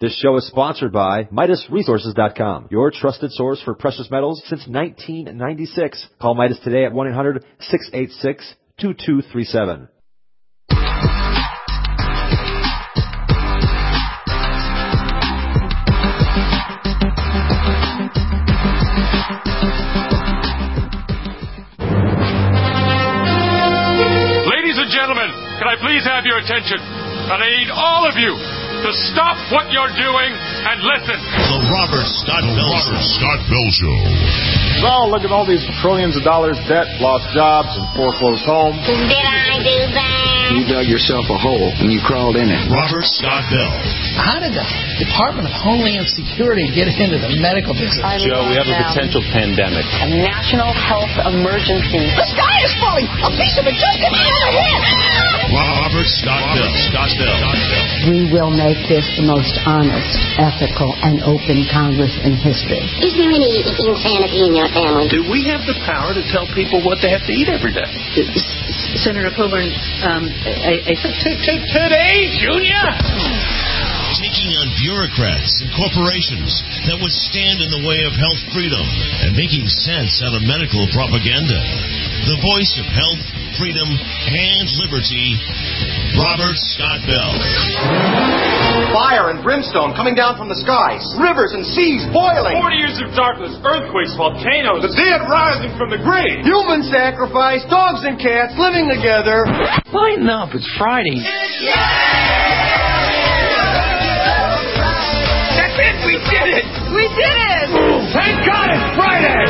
This show is sponsored by MidasResources.com, your trusted source for precious metals since 1996. Call Midas today at 1-800-686-2237. Ladies and gentlemen, can I please have your attention? And I need all of you to stop what you're doing and listen. The Robert Scott Bell Show. So, look at all these trillions of dollars debt, lost jobs, and foreclosed homes. Did I do that? You dug yourself a hole and you crawled in it. Robert Scott Bell. How did the Department of Homeland Security get into the medical business? Joe, we have a potential pandemic. A national health emergency. The sky is falling! A piece of it just hit me on the head! Robert Scott Bell. We will make this the most honest, ethical, and open Congress in history. Is there any insanity in your family? Do we have the power to tell people what they have to eat every day? Senator Coburn, Today, Junior! Taking on bureaucrats and corporations that would stand in the way of health freedom and making sense out of medical propaganda. The voice of health, freedom, and liberty, Robert Scott Bell. Fire and brimstone coming down from the skies. Rivers and seas boiling. 40 years of darkness, earthquakes, volcanoes. The dead rising from the grave. Human sacrifice, dogs and cats living together. Lighten up, it's Friday. That's it, we did it! we did it! Thank God it's Friday!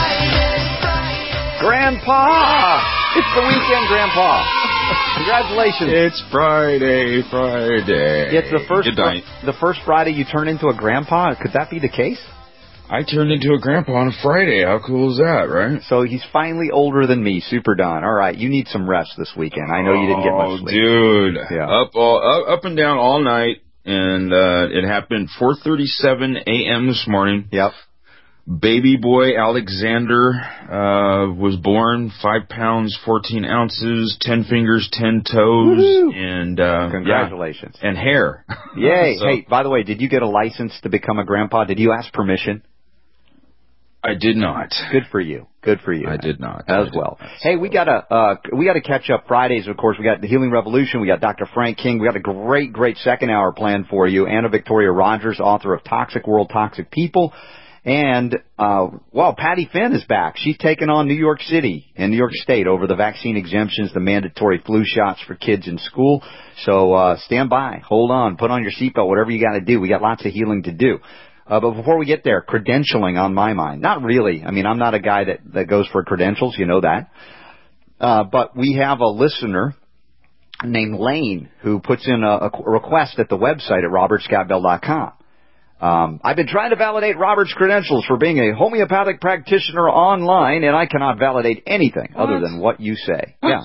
Grandpa! It's the weekend, Grandpa. Congratulations. It's Friday. It's the first Friday you turn into a grandpa. Could that be the case? I turned into a grandpa on a Friday. How cool is that, right? So he's finally older than me, Super Don. All right, you need some rest this weekend. I know you didn't get much sleep. Dude. Yeah. Up and down all night, and it happened 4:37 a.m. this morning. Yep. Baby boy Alexander was born, 5 pounds, 14 ounces, 10 fingers, 10 toes, Woo-hoo. And congratulations. And hair. Yay. So, hey, by the way, did you get a license to become a grandpa? Did you ask permission? I did not. Good for you. I did not. As well. Hey, we gotta catch up Fridays, of course. We got the Healing Revolution. We got Dr. Frank King. We got a great second hour planned for you. Anna Victoria Rogers, author of Toxic World, Toxic People. And, Patty Finn is back. She's taken on New York City and New York State over the vaccine exemptions, the mandatory flu shots for kids in school. So, stand by. Hold on. Put on your seatbelt, whatever you got to do. We got lots of healing to do. But before we get there, credentialing on my mind. Not really. I mean, I'm not a guy that goes for credentials. You know that. But we have a listener named Lane who puts in a request at the website at robertscottbell.com. I've been trying to validate Robert's credentials for being a homeopathic practitioner online, and I cannot validate anything other than what you say. Yeah.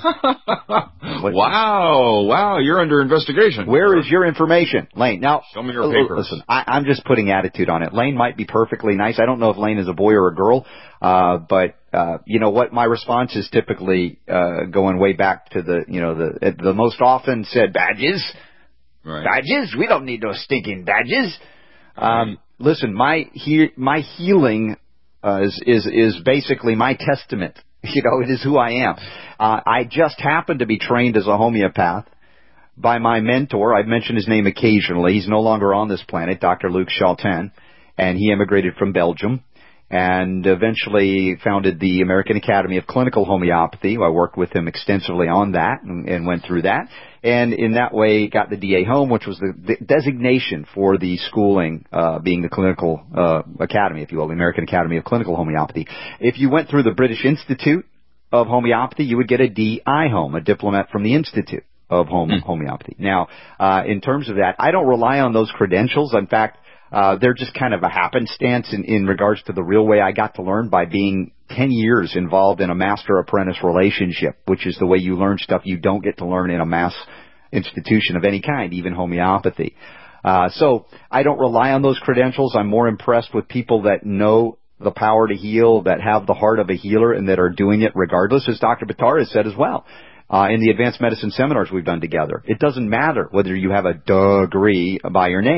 Wow, you're under investigation. Where is your information, Lane? Now, show me your papers. Listen, I'm just putting attitude on it. Lane might be perfectly nice. I don't know if Lane is a boy or a girl, but you know what? My response is typically going way back to the most often said badges. Right. Badges? We don't need those stinking badges. Listen, my healing is basically my testament. You know, it is who I am. I just happen to be trained as a homeopath by my mentor. I've mentioned his name occasionally. He's no longer on this planet, Dr. Luc Chaltin, and he immigrated from Belgium and eventually founded the American Academy of Clinical Homeopathy. I worked with him extensively on that and went through that. And in that way, got the DA Home, which was the designation for the schooling, being the Clinical Academy, if you will, the American Academy of Clinical Homeopathy. If you went through the British Institute of Homeopathy, you would get a DI Home, a diplomat from the Institute of Homeopathy. Now, in terms of that, I don't rely on those credentials. In fact, they're just kind of a happenstance in regards to the real way I got to learn by being 10 years involved in a master-apprentice relationship, which is the way you learn stuff you don't get to learn in a mass institution of any kind, even homeopathy. So I don't rely on those credentials. I'm more impressed with people that know the power to heal, that have the heart of a healer, and that are doing it regardless, as Dr. Buttar has said as well. In the advanced medicine seminars we've done together, it doesn't matter whether you have a degree by your name.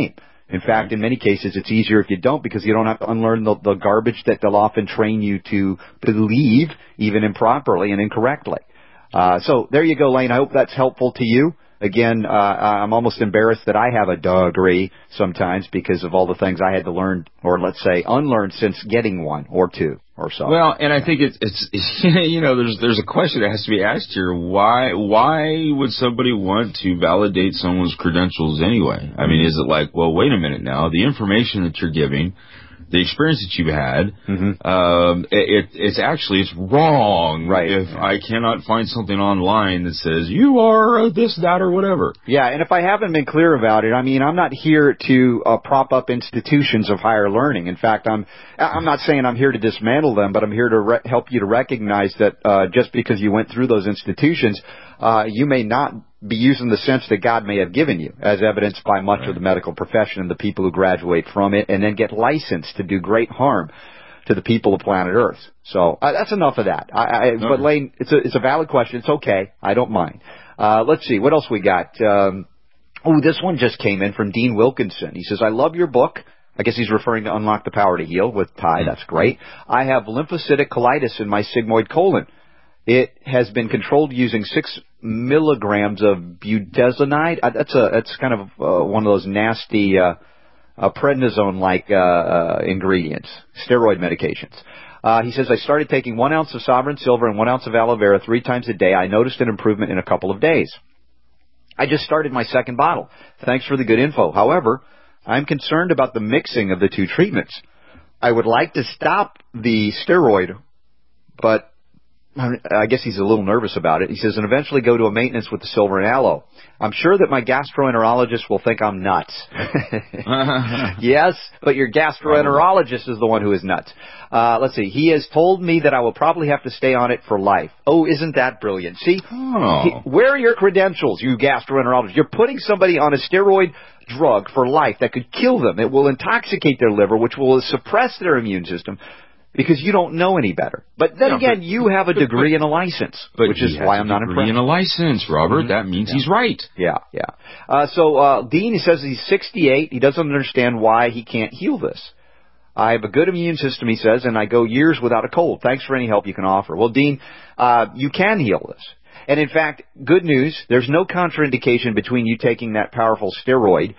In fact, in many cases, it's easier if you don't, because you don't have to unlearn the garbage that they'll often train you to believe, even improperly and incorrectly. So there you go, Lane. I hope that's helpful to you. Again, I'm almost embarrassed that I have a degree sometimes because of all the things I had to learn, or let's say unlearn, since getting one or two or so. Well, and I think it's you know, there's a question that has to be asked here. Why would somebody want to validate someone's credentials anyway? I mean, is it like, well, wait a minute now, the information that you're giving, the experience that you've had, it's wrong. Right. If I cannot find something online that says you are this, that, or whatever. Yeah, and if I haven't been clear about it, I mean, I'm not here to prop up institutions of higher learning. In fact, I'm not saying I'm here to dismantle them, but I'm here to help you to recognize that just because you went through those institutions, you may not be using the sense that God may have given you, as evidenced by much of the medical profession and the people who graduate from it and then get licensed to do great harm to the people of planet Earth. So that's enough of that. But Lane, it's a valid question. It's okay. I don't mind. Let's see. What else we got? This one just came in from Dean Wilkinson. He says, I love your book. I guess he's referring to Unlock the Power to Heal with Ty. That's great. I have lymphocytic colitis in my sigmoid colon. It has been controlled using 6 milligrams of budesonide. That's kind of one of those nasty prednisone-like ingredients, steroid medications. He says, I started taking 1 ounce of Sovereign Silver and 1 ounce of aloe vera 3 times a day. I noticed an improvement in a couple of days. I just started my second bottle. Thanks for the good info. However, I'm concerned about the mixing of the 2 treatments. I would like to stop the steroid, but I guess he's a little nervous about it. He says, and eventually go to a maintenance with the silver and aloe. I'm sure that my gastroenterologist will think I'm nuts. Yes, but your gastroenterologist is the one who is nuts. Let's see. He has told me that I will probably have to stay on it for life. Oh, isn't that brilliant? See, where are your credentials, you gastroenterologist? You're putting somebody on a steroid drug for life that could kill them. It will intoxicate their liver, which will suppress their immune system, because you don't know any better. But then again, you have a degree and a license, which is why I'm not impressed. Degree and a license, Robert. That means he's right. Yeah. So Dean, he says he's 68. He doesn't understand why he can't heal this. I have a good immune system, he says, and I go years without a cold. Thanks for any help you can offer. Well, Dean, you can heal this. And in fact, good news, there's no contraindication between you taking that powerful steroid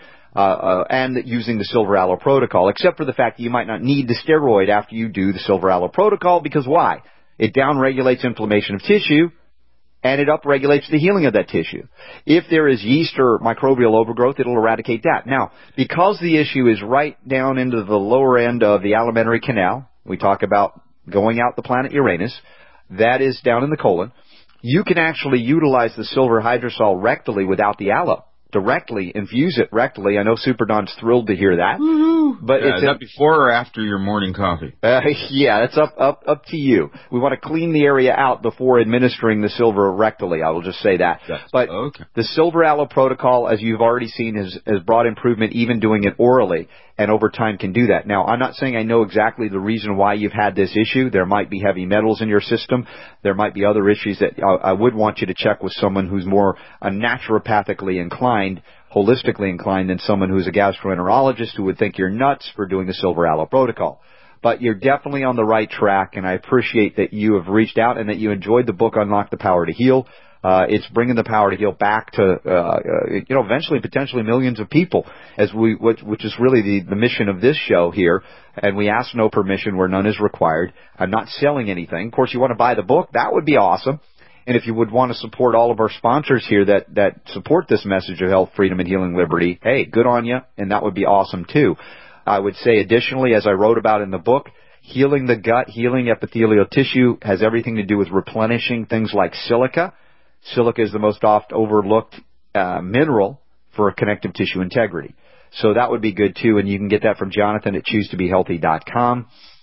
and using the Silver Aloe Protocol, except for the fact that you might not need the steroid after you do the Silver Aloe Protocol, because why? It downregulates inflammation of tissue, and it upregulates the healing of that tissue. If there is yeast or microbial overgrowth, it'll eradicate that. Now, because the issue is right down into the lower end of the alimentary canal, we talk about going out the planet Uranus, that is down in the colon, you can actually utilize the silver hydrosol rectally without the aloe. Directly, infuse it rectally. I know Super Don's thrilled to hear that. Woo-hoo. But is that before or after your morning coffee? Yeah, that's up to you. We want to clean the area out before administering the silver rectally. I will just say that. But the Silver Aloe Protocol, as you've already seen, has brought improvement even doing it orally, and over time can do that. Now, I'm not saying I know exactly the reason why you've had this issue. There might be heavy metals in your system. There might be other issues that I would want you to check with someone who's more naturopathically inclined, holistically inclined, than someone who's a gastroenterologist who would think you're nuts for doing the Silver Aloe Protocol. But you're definitely on the right track, and I appreciate that you have reached out and that you enjoyed the book, Unlock the Power to Heal. It's bringing the power to heal back to, eventually potentially millions of people, which is really the mission of this show here. And we ask no permission where none is required. I'm not selling anything. Of course, you want to buy the book, that would be awesome. And if you would want to support all of our sponsors here that support this message of health, freedom, and healing liberty, hey, good on you, and that would be awesome too. I would say additionally, as I wrote about in the book, healing the gut, healing epithelial tissue has everything to do with replenishing things like silica. Silica is the most oft overlooked mineral for connective tissue integrity. So that would be good too, and you can get that from Jonathan at ChooseToBeHealthy.com.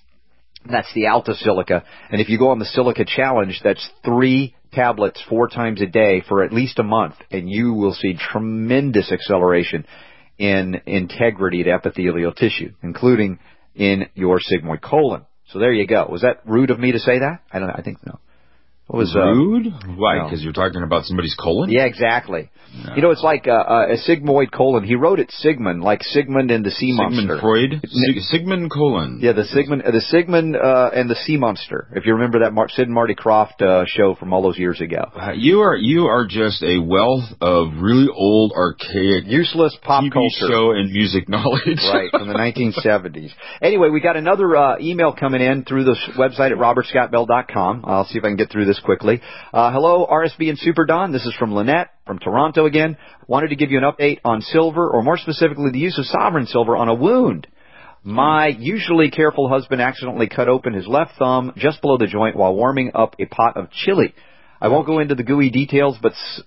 That's the Alta Silica. And if you go on the Silica Challenge, that's 3 tablets 4 times a day for at least a month, and you will see tremendous acceleration in integrity to epithelial tissue, including in your sigmoid colon. So there you go. Was that rude of me to say that? I think no. What was rude? Why? No. Because you're talking about somebody's colon? Yeah, exactly. No. You know, it's like a sigmoid colon. He wrote it Sigmund, like Sigmund and the Sea Monster. Sigmund Freud? Sigmund colon. Yeah, the Sigmund and the Sea Monster. If you remember that Sid and Marty Krofft show from all those years ago. You are just a wealth of really old, archaic, useless pop TV culture show and music knowledge. Right, from the 1970s. Anyway, we got another email coming in through the website at robertscottbell.com. I'll see if I can get through this quickly. Hello, RSB and Super Don. This is from Lynette from Toronto again. Wanted to give you an update on silver, or more specifically the use of sovereign silver on a wound. My usually careful husband accidentally cut open his left thumb just below the joint while warming up a pot of chili. I won't go into the gory details.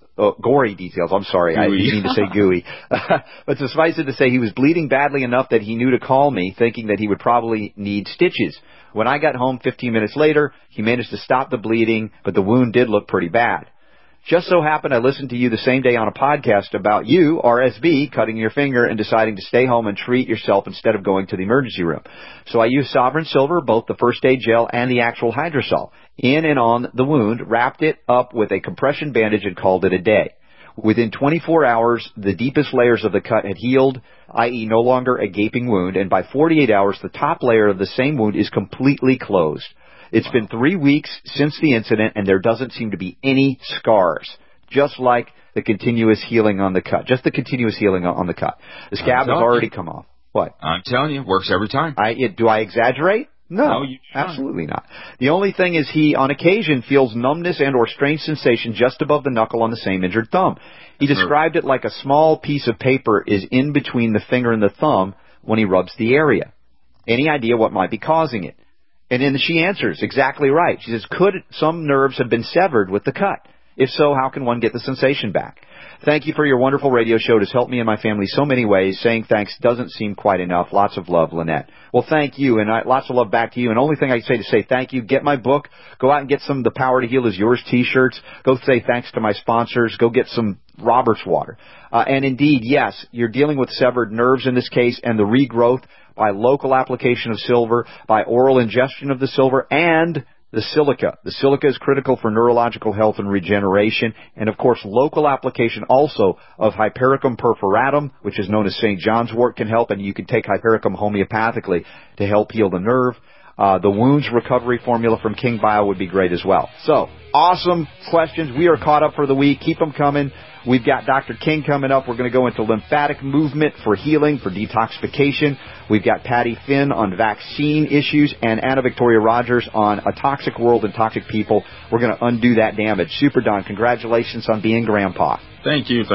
I'm sorry. I didn't mean to say gooey. But suffice it to say, he was bleeding badly enough that he knew to call me, thinking that he would probably need stitches. When I got home 15 minutes later, he managed to stop the bleeding, but the wound did look pretty bad. Just so happened I listened to you the same day on a podcast about you, RSB, cutting your finger and deciding to stay home and treat yourself instead of going to the emergency room. So I used Sovereign Silver, both the first aid gel and the actual hydrosol, in and on the wound, wrapped it up with a compression bandage and called it a day. Within 24 hours, the deepest layers of the cut had healed, i.e. no longer a gaping wound, and by 48 hours, the top layer of the same wound is completely closed. It's been 3 weeks since the incident, and there doesn't seem to be any scars, just like the continuous healing on the cut. Just the continuous healing on the cut. The scab has already come off. What? I'm telling you, it works every time. Do I exaggerate? No, absolutely not. The only thing is he, on occasion, feels numbness and or strange sensation just above the knuckle on the same injured thumb. He described it like a small piece of paper is in between the finger and the thumb when he rubs the area. Any idea what might be causing it? And then she answers, exactly right. She says, could some nerves have been severed with the cut? If so, how can one get the sensation back? Thank you for your wonderful radio show. It has helped me and my family so many ways. Saying thanks doesn't seem quite enough. Lots of love, Lynette. Well, thank you, and lots of love back to you. And only thing I can say thank you. Get my book. Go out and get some of the Power to Heal is Yours T-shirts. Go say thanks to my sponsors. Go get some Robert's Water. And indeed, yes, you're dealing with severed nerves in this case, and the regrowth by local application of silver, by oral ingestion of the silver, and the silica. The silica is critical for neurological health and regeneration, and of course local application also of Hypericum perforatum, which is known as St. John's wort, can help, and you can take Hypericum homeopathically to help heal the nerve. The wounds recovery formula from King Bio would be great as well. So, awesome questions. We are caught up for the week. Keep them coming. We've got Dr. King coming up. We're going to go into lymphatic movement for healing, for detoxification. We've got Patty Finn on vaccine issues, and Anna Victoria Rogers on a toxic world and toxic people. We're going to undo that damage. Super Don, congratulations on being grandpa. Thank you.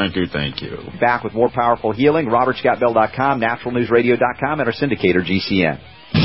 Back with more powerful healing, robertscottbell.com, naturalnewsradio.com, and our syndicator, GCN.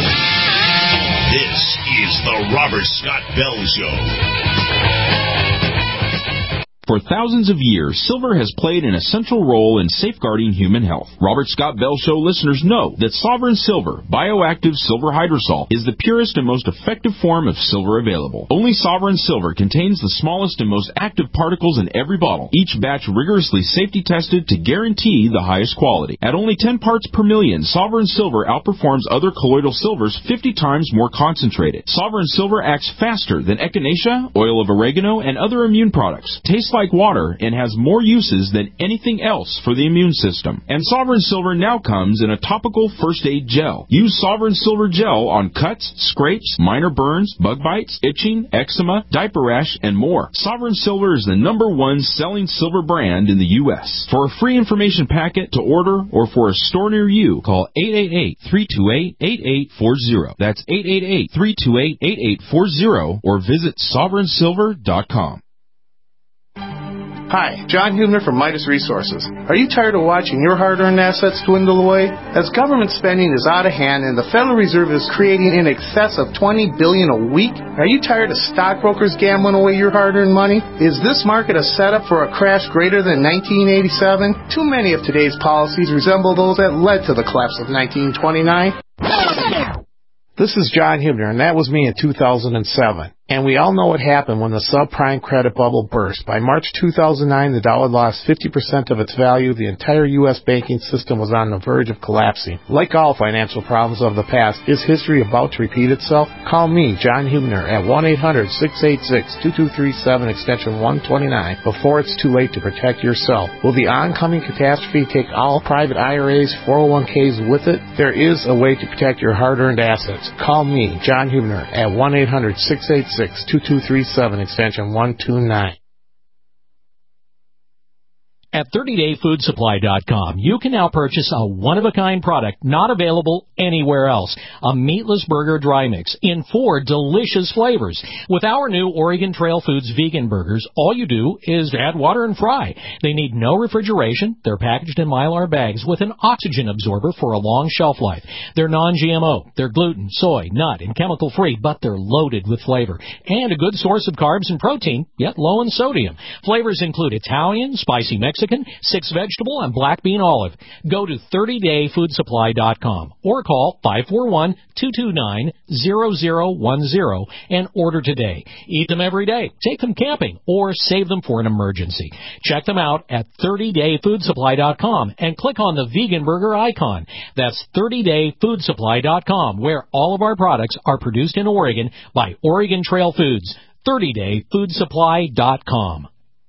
This is the Robert Scott Bell Show. For thousands of years, silver has played an essential role in safeguarding human health. Robert Scott Bell Show listeners know that Sovereign Silver, bioactive silver hydrosol, is the purest and most effective form of silver available. Only Sovereign Silver contains the smallest and most active particles in every bottle, each batch rigorously safety tested to guarantee the highest quality. At only 10 parts per million, Sovereign Silver outperforms other colloidal silvers 50 times more concentrated. Sovereign Silver acts faster than echinacea, oil of oregano, and other immune products. Tastes like water and has more uses than anything else for the immune system. And Sovereign Silver now comes in a topical first aid gel. Use Sovereign Silver gel on cuts, scrapes, minor burns, bug bites, itching, eczema, diaper rash, and more. Sovereign Silver is the #1 selling silver brand in the U.S. For a free information packet to order or for a store near you, call 888-328-8840. That's 888-328-8840 or visit sovereignsilver.com. Hi, John Hubner from Midas Resources. Are you tired of watching your hard-earned assets dwindle away? As government spending is out of hand and the Federal Reserve is creating in excess of $20 billion a week, are you tired of stockbrokers gambling away your hard-earned money? Is this market a setup for a crash greater than 1987? Too many of today's policies resemble those that led to the collapse of 1929. This is John Hubner, and that was me in 2007. And we all know what happened when the subprime credit bubble burst. By March 2009, the dollar lost 50% of its value. The entire U.S. banking system was on the verge of collapsing. Like all financial problems of the past, is history about to repeat itself? Call me, John Hubner, at 1-800-686-2237, extension 129, before it's too late to protect yourself. Will the oncoming catastrophe take all private IRAs, 401ks with it? There is a way to protect your hard-earned assets. Call me, John Hubner, at 1-800-686-2237, extension 129. At 30dayfoodsupply.com, you can now purchase a one-of-a-kind product not available anywhere else. A meatless burger dry mix in 4 delicious flavors. With our new Oregon Trail Foods vegan burgers, all you do is add water and fry. They need no refrigeration. They're packaged in Mylar bags with an oxygen absorber for a long shelf life. They're non-GMO. They're gluten, soy, nut, and chemical-free, but they're loaded with flavor. And a good source of carbs and protein, yet low in sodium. Flavors include Italian, spicy Mexican, 6 vegetable, and black bean olive. Go to 30dayfoodsupply.com or call 541-229-0010 and order today. Eat them every day, take them camping, or save them for an emergency. Check them out at 30dayfoodsupply.com and click on the vegan burger icon. That's 30dayfoodsupply.com, where all of our products are produced in Oregon by Oregon Trail Foods. 30dayfoodsupply.com.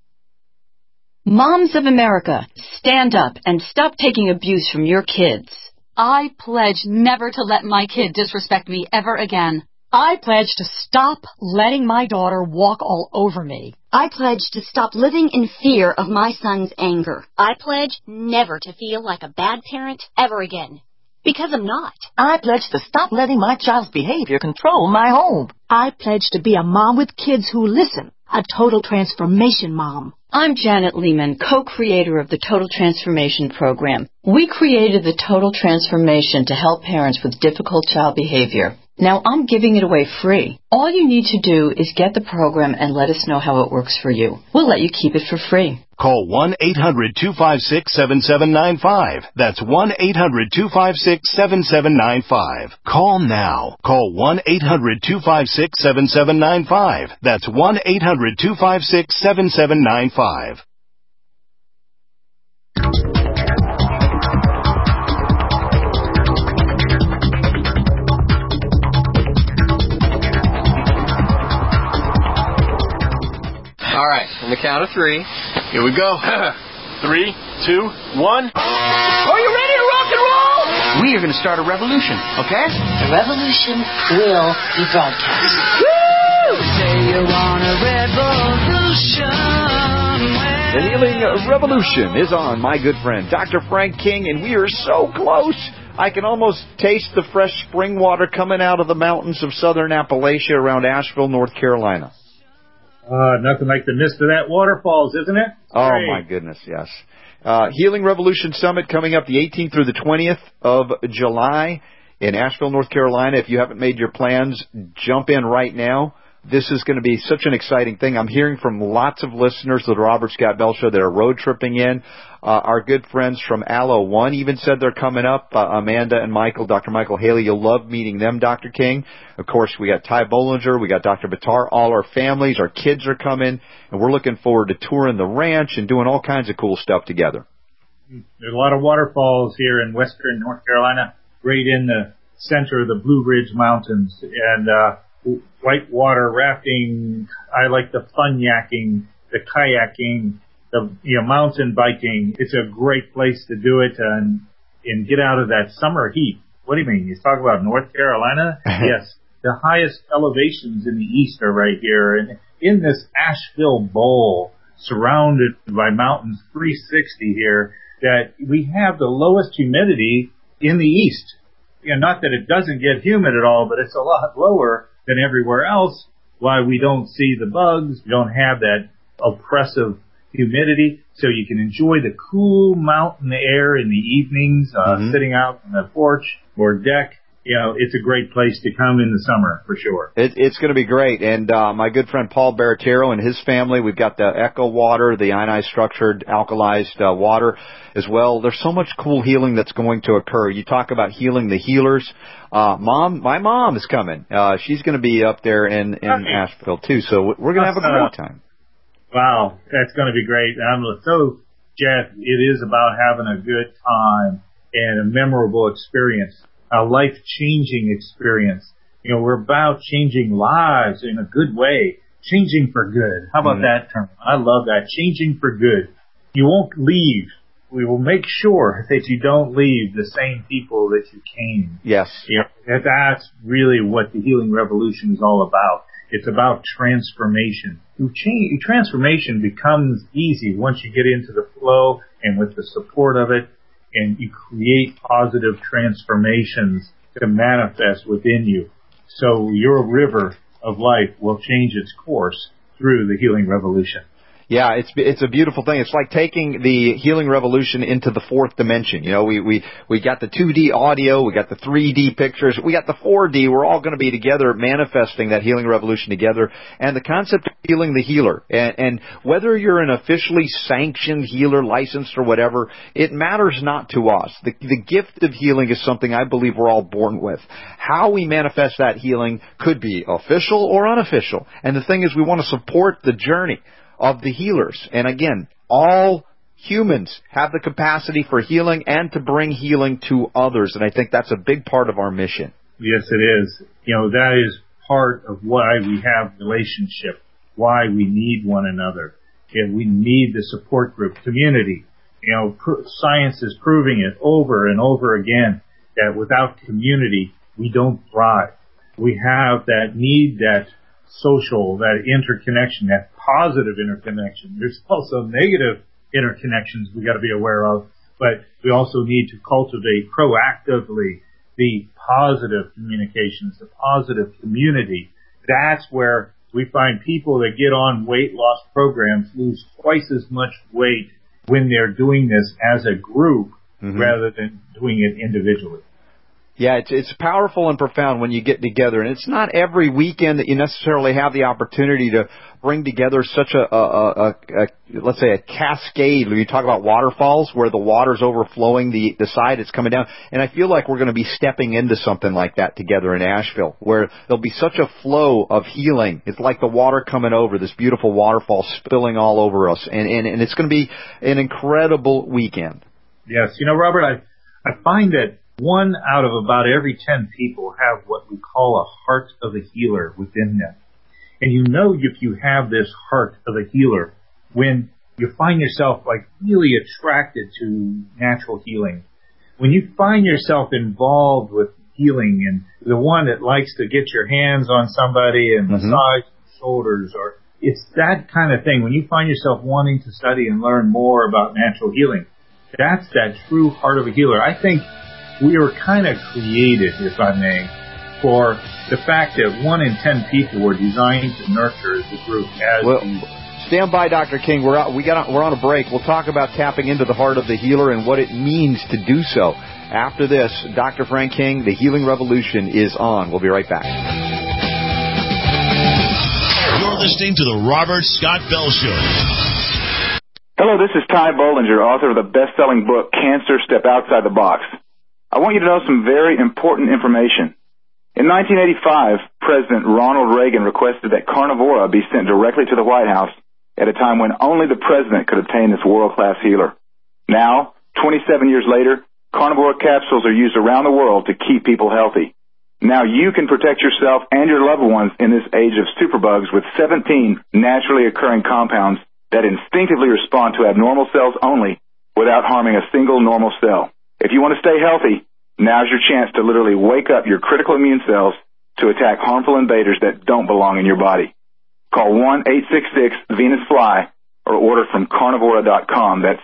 Moms of America, stand up and stop taking abuse from your kids. I pledge never to let my kid disrespect me ever again. I pledge to stop letting my daughter walk all over me. I pledge to stop living in fear of my son's anger. I pledge never to feel like a bad parent ever again. Because I'm not. I pledge to stop letting my child's behavior control my home. I pledge to be a mom with kids who listen. A total transformation mom. I'm Janet Lehman, co-creator of the Total Transformation Program. We created the Total Transformation to help parents with difficult child behavior. Now I'm giving it away free. All you need to do is get the program and let us know how it works for you. We'll let you keep it for free. Call 1-800-256-7795. That's 1-800-256-7795. Call now. Call 1-800-256-7795. That's 1-800-256-7795. All right, on the count of 3, here we go. 3, 2, 1. Are you ready to rock and roll? We are going to start a revolution, okay? The revolution will be broadcast. Woo! Say you want a revolution. The Healing Revolution is on, my good friend, Dr. Frank King, and we are so close. I can almost taste the fresh spring water coming out of the mountains of southern Appalachia around Asheville, North Carolina. Nothing like the mist of that waterfalls, isn't it? Oh, Great. my goodness, yes. Healing Revolution Summit coming up the 18th through the 20th of July in Asheville, North Carolina. If you haven't made your plans, jump in right now. This is going to be such an exciting thing. I'm hearing from lots of listeners of the Robert Scott Bell Show that are road tripping in. Our good friends from Allo One even said they're coming up. Amanda and Michael, Dr. Michael Haley, you'll love meeting them, Dr. King. Of course, we got Ty Bollinger, we got Dr. Bitar, all our families, our kids are coming, and we're looking forward to touring the ranch and doing all kinds of cool stuff together. There's a lot of waterfalls here in western North Carolina, right in the center of the Blue Ridge Mountains, and whitewater rafting. I like the fun yakking, the kayaking, the mountain biking. It's a great place to do it and get out of that summer heat. What do you mean? You talk about North Carolina? Yes, the highest elevations in the east are right here, and in this Asheville Bowl, surrounded by mountains, 360 here, that we have the lowest humidity in the east. Not that it doesn't get humid at all, but it's a lot lower than everywhere else. Why we don't see the bugs, we don't have that oppressive humidity, so you can enjoy the cool mountain air in the evenings, sitting out on the porch or deck it's a great place to come in the summer for sure. It's going to be great. And my good friend Paul Baratero and his family, we've got the Echo water, the ionized structured alkalized water as well. There's so much cool healing that's going to occur. You talk about healing the healers. My mom is coming. She's going to be up there in Asheville too. So we're going to have a great time. Wow, that's going to be great. So, Jeff, it is about having a good time and a memorable experience, a life-changing experience. We're about changing lives in a good way, changing for good. How about that term? I love that, changing for good. You won't leave. We will make sure that you don't leave the same people that you came. Yes. That's really what the Healing Revolution is all about. It's about transformation. Transformation becomes easy once you get into the flow and with the support of it, and you create positive transformations to manifest within you. So your river of life will change its course through the Healing Revolution. Yeah, it's a beautiful thing. It's like taking the Healing Revolution into the fourth dimension. We got the 2D audio, we got the 3D pictures, we got the 4D. We're all going to be together manifesting that Healing Revolution together. And the concept of healing the healer. And whether you're an officially sanctioned healer, licensed or whatever, it matters not to us. The gift of healing is something I believe we're all born with. How we manifest that healing could be official or unofficial. And the thing is, we want to support the journey of the healers. And again, all humans have the capacity for healing and to bring healing to others. And I think that's a big part of our mission. Yes, it is. That is part of why we have relationship, why we need one another. We need the support group, community. Science is proving it over and over again that without community, we don't thrive. We have that need, that social, that interconnection, that positive interconnection. There's also negative interconnections we got to be aware of, but we also need to cultivate proactively the positive communications, the positive community. That's where we find people that get on weight loss programs lose twice as much weight when they're doing this as a group rather than doing it individually. Yeah, it's powerful and profound when you get together. And it's not every weekend that you necessarily have the opportunity to bring together such let's say a cascade. When you talk about waterfalls where the water's overflowing the side, it's coming down. And I feel like we're going to be stepping into something like that together in Asheville, where there'll be such a flow of healing. It's like the water coming over, this beautiful waterfall spilling all over us. And it's going to be an incredible weekend. Yes. Robert, I find that 1 out of about every 10 people have what we call a heart of a healer within them. And if you have this heart of a healer, when you find yourself really attracted to natural healing, when you find yourself involved with healing and the one that likes to get your hands on somebody and massage shoulders, or it's that kind of thing, when you find yourself wanting to study and learn more about natural healing, that's that true heart of a healer. I think we were kind of created, if I may, for the fact that 1 in 10 people were designed to nurture as a group. Stand by, Dr. King. We're on a break. We'll talk about tapping into the heart of the healer and what it means to do so. After this, Dr. Frank King, The Healing Revolution is on. We'll be right back. You're listening to The Robert Scott Bell Show. Hello, this is Ty Bollinger, author of the best-selling book, Cancer, Step Outside the Box. I want you to know some very important information. In 1985, President Ronald Reagan requested that Carnivora be sent directly to the White House at a time when only the president could obtain this world-class healer. Now, 27 years later, Carnivora capsules are used around the world to keep people healthy. Now you can protect yourself and your loved ones in this age of superbugs with 17 naturally occurring compounds that instinctively respond to abnormal cells only without harming a single normal cell. If you want to stay healthy, now's your chance to literally wake up your critical immune cells to attack harmful invaders that don't belong in your body. Call 1-866-VENUS-FLY or order from Carnivora.com. That's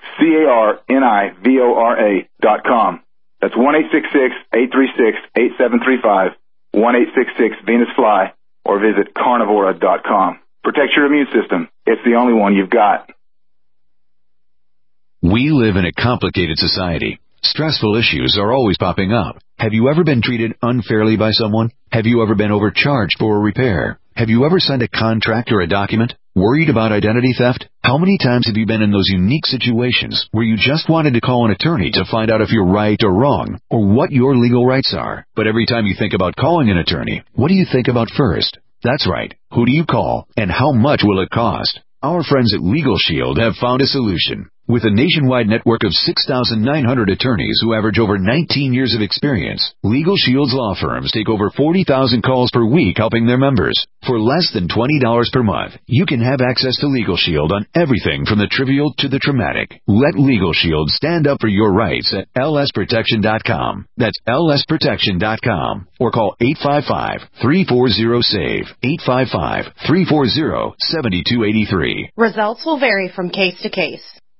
CARNIVORA.com. That's 1-866-836-8735, 1-866-VENUS-FLY, or visit Carnivora.com. Protect your immune system. It's the only one you've got. We live in a complicated society. Stressful issues are always popping up. Have you ever been treated unfairly by someone? Have you ever been overcharged for a repair? Have you ever signed a contract or a document? Worried about identity theft? How many times have you been in those unique situations where you just wanted to call an attorney to find out if you're right or wrong, or what your legal rights are? But every time you think about calling an attorney, what do you think about first? That's right. Who do you call, and how much will it cost? Our friends at Legal Shield have found a solution. With a nationwide network of 6,900 attorneys who average over 19 years of experience, Legal Shield's law firms take over 40,000 calls per week helping their members. For less than $20 per month, you can have access to Legal Shield on everything from the trivial to the traumatic. Let Legal Shield stand up for your rights at lsprotection.com. That's lsprotection.com. Or call 855-340-SAVE. 855-340-7283. Results will vary from case to case.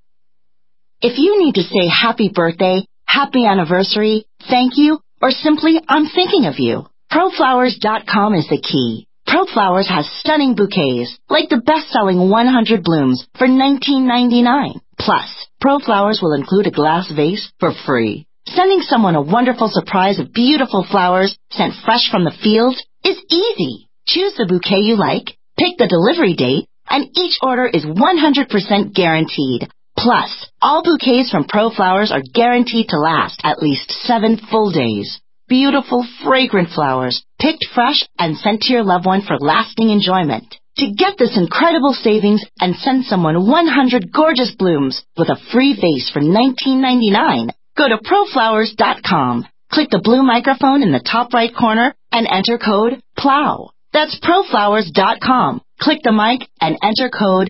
If you need to say happy birthday, happy anniversary, thank you, or simply I'm thinking of you, ProFlowers.com is the key. ProFlowers has stunning bouquets, like the best-selling 100 blooms for $19.99. Plus, ProFlowers will include a glass vase for free. Sending someone a wonderful surprise of beautiful flowers sent fresh from the field is easy. Choose the bouquet you like, pick the delivery date, and each order is 100% guaranteed. Plus, all bouquets from ProFlowers are guaranteed to last at least 7 full days. Beautiful, fragrant flowers, picked fresh and sent to your loved one for lasting enjoyment. To get this incredible savings and send someone 100 gorgeous blooms with a free vase for $19.99, go to ProFlowers.com. Click the blue microphone in the top right corner and enter code PLOW. That's ProFlowers.com. Click the mic and enter code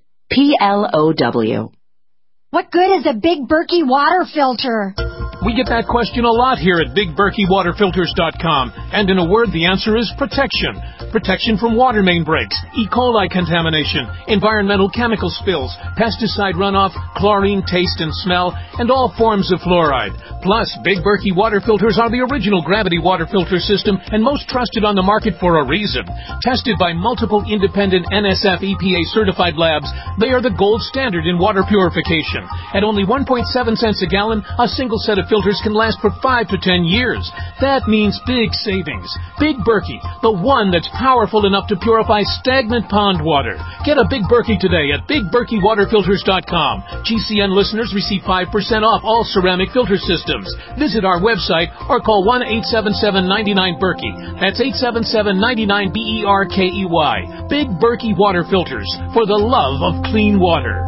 PLOW. What good is a Big Berkey water filter? We get that question a lot here at BigBerkeyWaterFilters.com. And in a word, the answer is protection. Protection from water main breaks, E. coli contamination, environmental chemical spills, pesticide runoff, chlorine taste and smell, and all forms of fluoride. Plus, Big Berkey water filters are the original gravity water filter system and most trusted on the market for a reason. Tested by multiple independent NSF EPA certified labs, they are the gold standard in water purification. At only 1.7 cents a gallon, a single set of filters can last for 5 to 10 years. That means big savings. Big Berkey, the one that's powerful enough to purify stagnant pond water. Get a Big Berkey today at BigBerkeyWaterFilters.com. GCN listeners receive 5% off all ceramic filter systems. Visit our website or call 1-877-99-BERKEY. That's 877-99-BERKEY. Big Berkey Water Filters, for the love of clean water.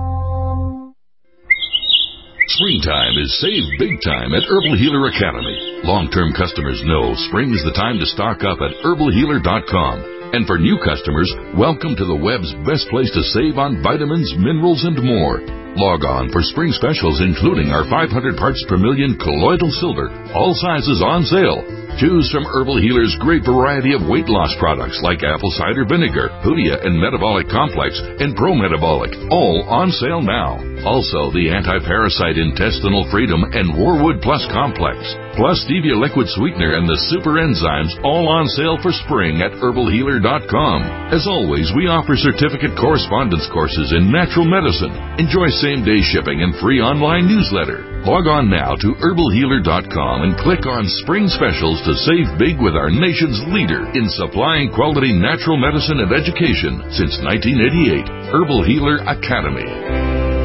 Springtime is save big time at Herbal Healer Academy. Long-term customers know spring is the time to stock up at herbalhealer.com. And for new customers, welcome to the web's best place to save on vitamins, minerals, and more. Log on for spring specials including our 500 parts per million colloidal silver, all sizes on sale. Choose from Herbal Healer's great variety of weight loss products like apple cider vinegar, Hoodia and Metabolic Complex, and Pro-Metabolic, all on sale now. Also, the Anti-Parasite Intestinal Freedom and Warwood Plus Complex, plus Stevia Liquid Sweetener and the Super Enzymes, all on sale for spring at herbalhealer.com. As always, we offer certificate correspondence courses in natural medicine. Enjoy same-day shipping and free online newsletter. Log on now to herbalhealer.com and click on Spring Specials to save big with our nation's leader in supplying quality natural medicine and education since 1988, Herbal Healer Academy.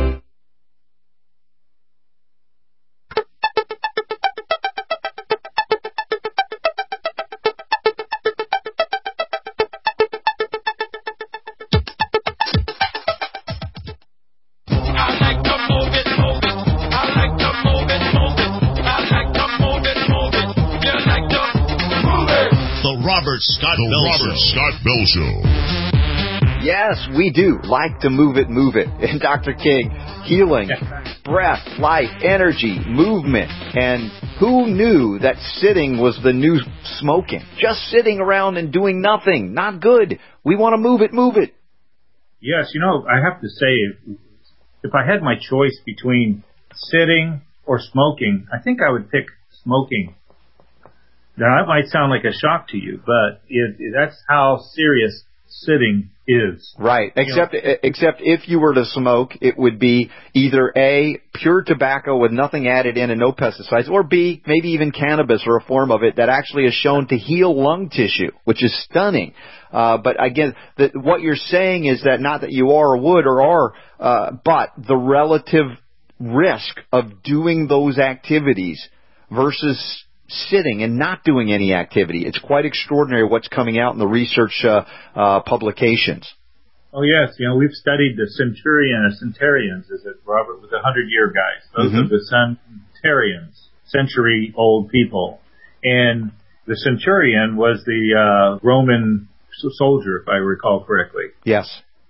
Robert Scott Bell Show. Yes, we do like to move it. And Dr. King, healing, breath, life, energy, movement. And who knew that sitting was the new smoking? Just sitting around and doing nothing. Not good. We want to move it. Yes, I have to say, if I had my choice between sitting or smoking, I think I would pick smoking. Now, that might sound like a shock to you, but that's how serious sitting is. Right. Except if you were to smoke, it would be either A, pure tobacco with nothing added in and no pesticides, or B, maybe even cannabis or a form of it that actually is shown to heal lung tissue, which is stunning. But again, what you're saying is that not that you are or would or are, but the relative risk of doing those activities versus sitting and not doing any activity. It's quite extraordinary what's coming out in the research publications. Oh, yes. We've studied the centurions, is it, Robert, with the 100-year guys. Those are the centurions, century-old people. And the centurion was the Roman soldier, if I recall correctly. Yes.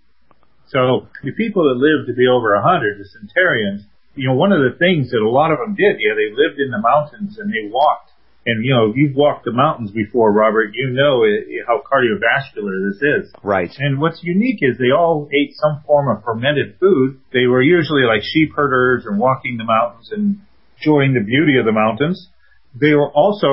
So the people that lived to be over 100, the centurions, one of the things that a lot of them did, they lived in the mountains and they walked. And, you've walked the mountains before, Robert. You know how cardiovascular this is. Right. And what's unique is they all ate some form of fermented food. They were usually like sheep herders and walking the mountains and enjoying the beauty of the mountains. They were also,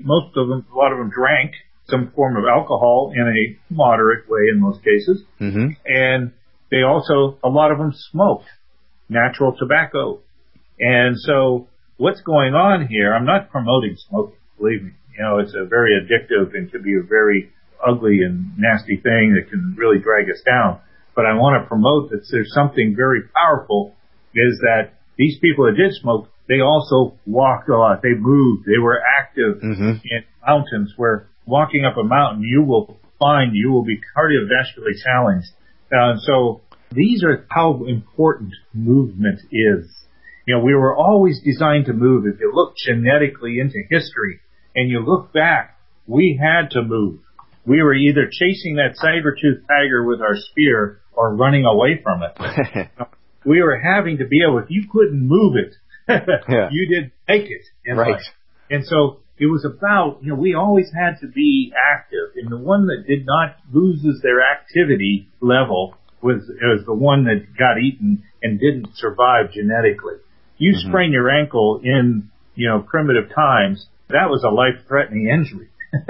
a lot of them drank some form of alcohol in a moderate way in most cases. Mm-hmm. And they also, a lot of them smoked natural tobacco. And so what's going on here, I'm not promoting smoking, believe me. It's a very addictive and could be a very ugly and nasty thing that can really drag us down. But I want to promote that there's something very powerful, is that these people that did smoke, they also walked a lot. They moved. They were active in mountains, where walking up a mountain, you will be cardiovascularly challenged. So these are how important movement is. We were always designed to move. If you look genetically into history and you look back, we had to move. We were either chasing that saber-toothed tiger with our spear or running away from it. We were having to be able, if you couldn't move it, you didn't make it in life. And so it was about, we always had to be active. And the one that did not loses their activity level was the one that got eaten and didn't survive genetically. You sprain your ankle in, primitive times, that was a life-threatening injury.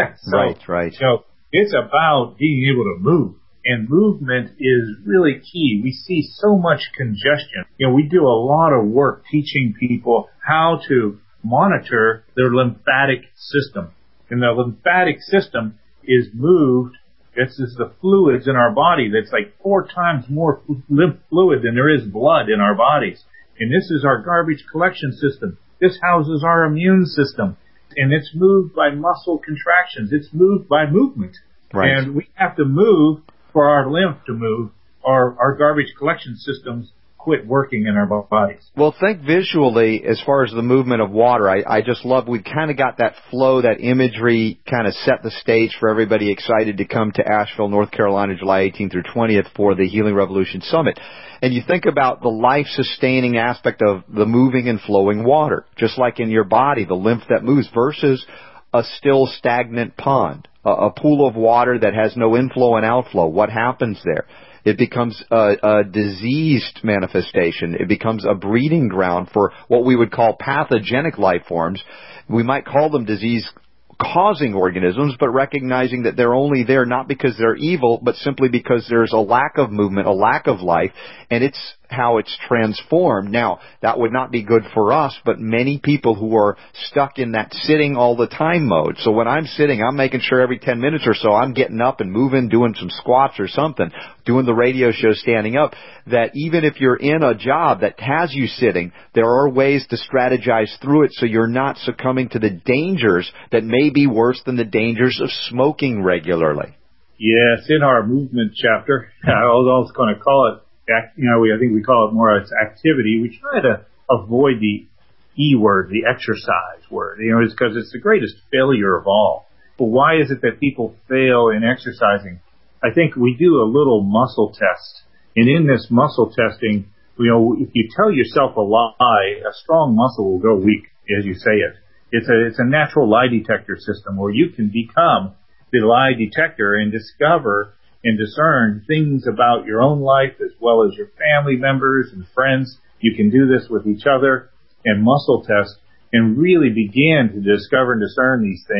Right. So it's about being able to move. And movement is really key. We see so much congestion. We do a lot of work teaching people how to monitor their lymphatic system. And the lymphatic system is moved. This is the fluids in our body that's like 4 times more lymph fluid than there is blood in our bodies. And this is our garbage collection system. This houses our immune system. And it's moved by muscle contractions. It's moved by movement. Right. And we have to move for our lymph to move, or our garbage collection systems quit working in our bodies. Well, think visually as far as the movement of water. I just love, we kind of got that flow, that imagery kind of set the stage for everybody excited to come to Asheville, North Carolina, July 18th through 20th for the Healing Revolution Summit. And you think about the life-sustaining aspect of the moving and flowing water, just like in your body, the lymph that moves versus a still stagnant pond, a pool of water that has no inflow and outflow. What happens there? It becomes a diseased manifestation. It becomes a breeding ground for what we would call pathogenic life forms. We might call them disease-causing organisms, but recognizing that they're only there not because they're evil, but simply because there's a lack of movement, a lack of life, and it's how it's transformed. Now, that would not be good for us, but many people who are stuck in that sitting all the time mode. So when I'm sitting, I'm making sure every 10 minutes or so I'm getting up and moving, doing some squats or something, doing the radio show standing up, that even if you're in a job that has you sitting, there are ways to strategize through it so you're not succumbing to the dangers that may be worse than the dangers of smoking regularly. Yes, in our movement chapter, I was going to call it, I think we call it more as activity. We try to avoid the E word, the exercise word, it's because it's the greatest failure of all. But why is it that people fail in exercising? I think we do a little muscle test. And in this muscle testing, if you tell yourself a lie, a strong muscle will go weak as you say it. It's a natural lie detector system where you can become the lie detector and discover and discern things about your own life as well as your family members and friends. You can do this with each other and muscle test and really begin to discover and discern these things.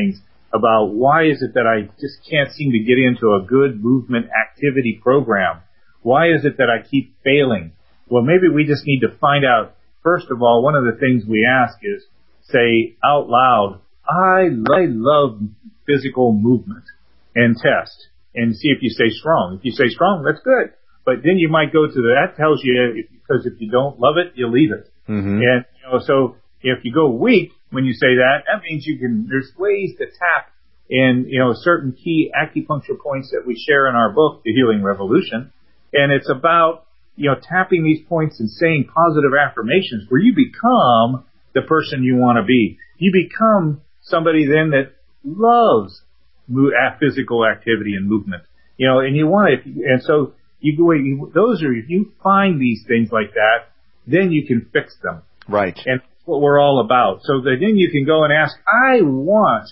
about why is it that I just can't seem to get into a good movement activity program? Why is it that I keep failing? Well, maybe we just need to find out, first of all, one of the things we ask is, say out loud, I love physical movement, and test and see if you say strong. If you say strong, that's good. But then you might go to that tells you, because if you don't love it, you leave it. Mm-hmm. And, so if you go weak when you say that, that means there's ways to tap in, certain key acupuncture points that we share in our book, The Healing Revolution. And it's about, tapping these points and saying positive affirmations where you become the person you want to be. You become somebody then that loves physical activity and movement, and you want it. And so if you find these things like that, then you can fix them. Right. And that's what we're all about. So that then you can go and ask, I want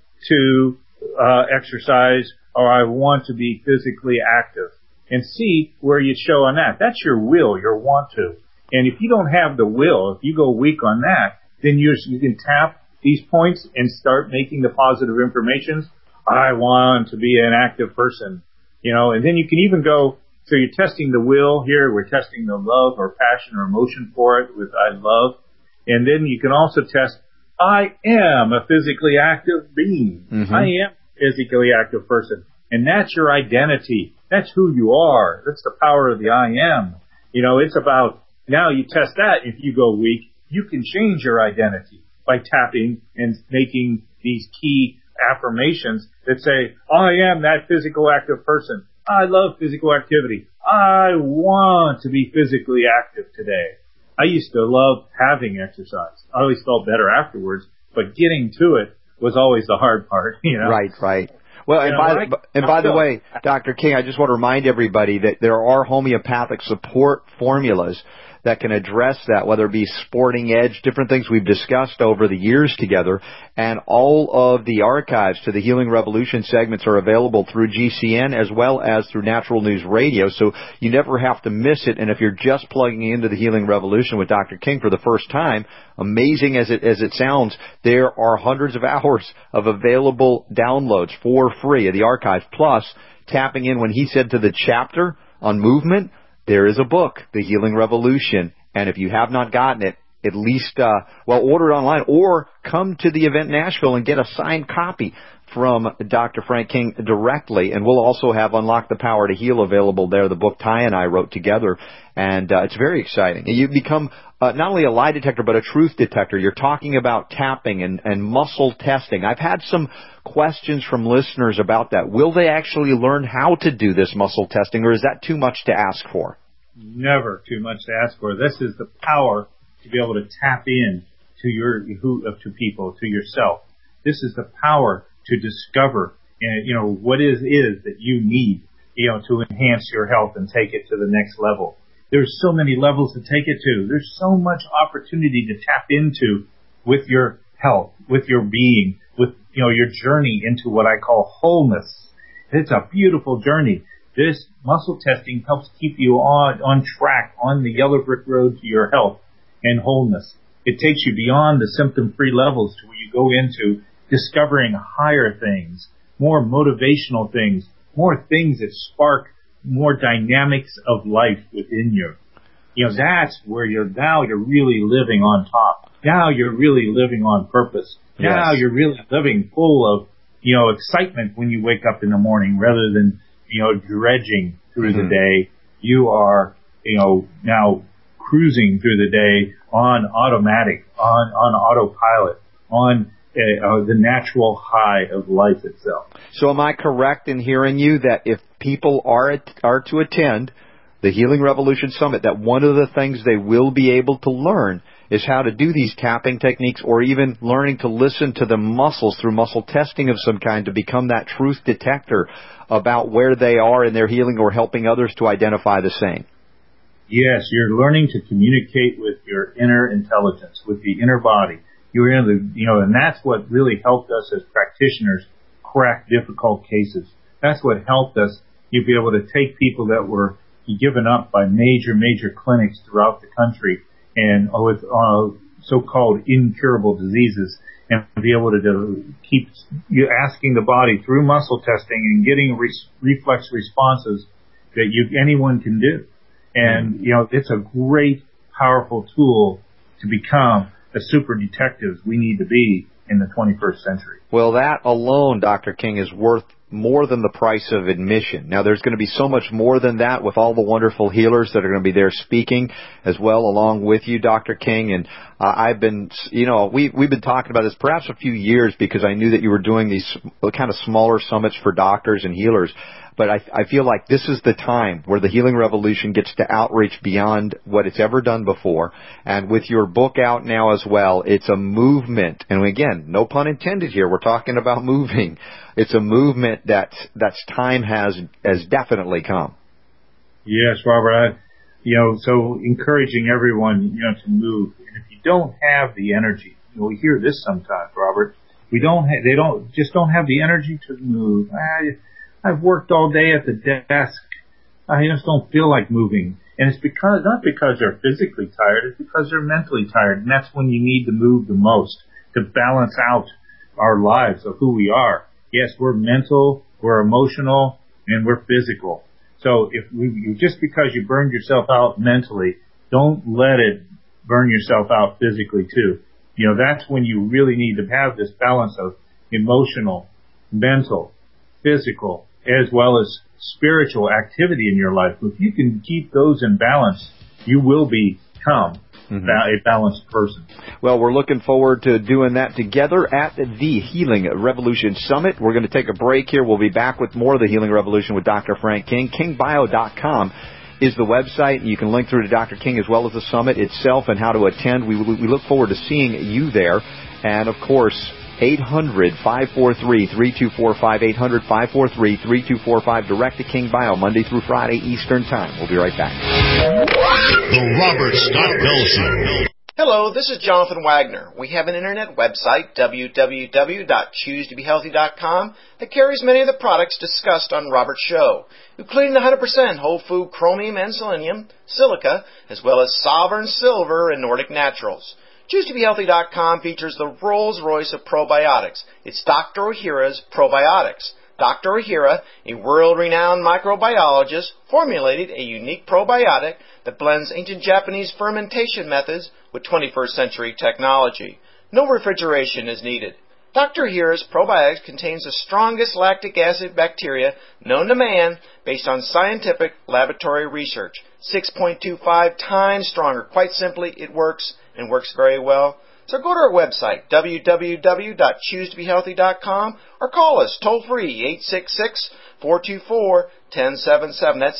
to exercise, or I want to be physically active, and see where you show on that. That's your will, your want to. And if you don't have the will, if you go weak on that, then you can tap these points and start making the positive affirmations. I want to be an active person, and then you can even go, so you're testing the will here, we're testing the love or passion or emotion for it with I love, and then you can also test, I am a physically active being. Mm-hmm. I am a physically active person, and that's your identity. That's who you are. That's the power of the I am. It's about, now you test that. If you go weak, you can change your identity by tapping and making these key affirmations that say, I am that physical active person. I love physical activity. I want to be physically active today. I used to love having exercise. I always felt better afterwards, but getting to it was always the hard part, Right. Well, by the way, Dr. King, I just want to remind everybody that there are homeopathic support formulas that can address that, whether it be Sporting Edge, different things we've discussed over the years together. And all of the archives to the Healing Revolution segments are available through GCN as well as through Natural News Radio, so you never have to miss it. And if you're just plugging into the Healing Revolution with Dr. King for the first time, amazing as it sounds, there are hundreds of hours of available downloads for free of the archive. Plus, tapping in when he said to the chapter on movement, there is a book, The Healing Revolution, and if you have not gotten it, at least, order it online or come to the event in Nashville and get a signed copy from Dr. Frank King directly. And we'll also have Unlock the Power to Heal available there, the book Ty and I wrote together, and it's very exciting. And you become not only a lie detector, but a truth detector. You're talking about tapping and muscle testing. I've had some questions from listeners about that. Will they actually learn how to do this muscle testing, or is that too much to ask for? Never too much to ask for. This is the power to be able to tap in to people, to yourself. This is the power to discover, what is that you need, to enhance your health and take it to the next level. There's so many levels to take it to. There's so much opportunity to tap into with your health, with your being, with, your journey into what I call wholeness. It's a beautiful journey. This muscle testing helps keep you on track, on the yellow brick road to your health and wholeness. It takes you beyond the symptom-free levels to where you go into discovering higher things, more motivational things, more things that spark more dynamics of life within you. That's where you're really living on top. Now you're really living on purpose. Yes. Now you're really living full of, excitement when you wake up in the morning rather than, dredging through the day. You are, now cruising through the day on automatic, on autopilot, on the natural high of life itself. So am I correct in hearing you that if people are to attend the Healing Revolution Summit, that one of the things they will be able to learn is how to do these tapping techniques, or even learning to listen to the muscles through muscle testing of some kind to become that truth detector about where they are in their healing or helping others to identify the same? Yes, you're learning to communicate with your inner intelligence, with the inner body. You're in and that's what really helped us as practitioners crack difficult cases. That's what helped us to be able to take people that were given up by major clinics throughout the country and with so-called incurable diseases, and be able to keep you asking the body through muscle testing and getting reflex responses that anyone can do. And, it's a great, powerful tool to become the super detectives we need to be in the 21st century. Well, that alone, Dr. King, is worth more than the price of admission. Now, there's going to be so much more than that with all the wonderful healers that are going to be there speaking as well along with you, Dr. King. And I've been, we've been talking about this perhaps a few years because I knew that you were doing these kind of smaller summits for doctors and healers. But I feel like this is the time where the Healing Revolution gets to outreach beyond what it's ever done before. And with your book out now as well, it's a movement. And again, no pun intended here. We're talking about moving. It's a movement that's time has definitely come. Yes, Robert. So encouraging everyone, to move. And if you don't have the energy, we hear this sometimes, Robert. They don't have the energy to move. I've worked all day at the desk. I just don't feel like moving. And it's not because they're physically tired, it's because they're mentally tired. And that's when you need to move the most to balance out our lives of who we are. Yes, we're mental, we're emotional, and we're physical. So just because you burned yourself out mentally, don't let it burn yourself out physically too. That's when you really need to have this balance of emotional, mental, physical, as well as spiritual activity in your life. If you can keep those in balance, you will become a balanced person. Well, we're looking forward to doing that together at the Healing Revolution Summit. We're going to take a break here. We'll be back with more of the Healing Revolution with Dr. Frank King. KingBio.com is the website. You can link through to Dr. King as well as the summit itself and how to attend. We look forward to seeing you there. And, of course, 800-543-3245, 800-543-3245, direct to King Bio, Monday through Friday, Eastern Time. We'll be right back. The Robert Scott Bell Show. Hello, this is Jonathan Wagner. We have an internet website, www.choosetobehealthy.com, that carries many of the products discussed on Robert's show, including the 100% whole food chromium and selenium, silica, as well as Sovereign Silver and Nordic Naturals. ChooseToBeHealthy.com features the Rolls-Royce of probiotics. It's Dr. Ohhira's Probiotics. Dr. Ohhira, a world-renowned microbiologist, formulated a unique probiotic that blends ancient Japanese fermentation methods with 21st century technology. No refrigeration is needed. Dr. Ohhira's probiotics contains the strongest lactic acid bacteria known to man based on scientific laboratory research. 6.25 times stronger. Quite simply, it works and works very well. So go to our website, www.choosetobehealthy.com, or call us toll-free, 866-424-1077. That's